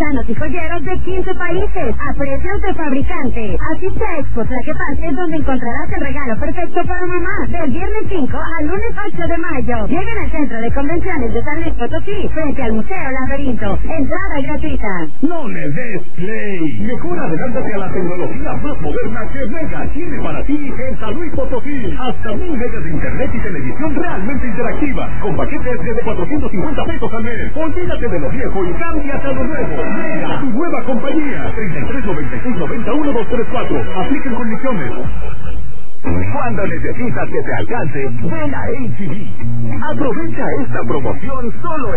artesanos y joyeros de 15 países, a precios de fabricante. Asiste a Expo Tlaquepaque, donde encontrarás el regalo perfecto para mamá, del viernes 5 al lunes 8 de mayo. Lleguen al Centro de Convenciones de San Luis Potosí, frente al Museo Laberinto. Entrada gratuita. No le des play. Mejor adelántate a la tecnología más moderna que Mega tiene para ti en San Luis Potosí. Hasta 1000 megas de internet y televisión realmente interactiva, con paquetes desde 450 pesos al mes. Olvídate de lo viejo y cámbiate a lo nuevo. Mega, tu nueva compañía. 33 96 91 234. Apliquen condiciones. Cuando necesitas que te alcance, ven a HB. Aprovecha esta promoción solo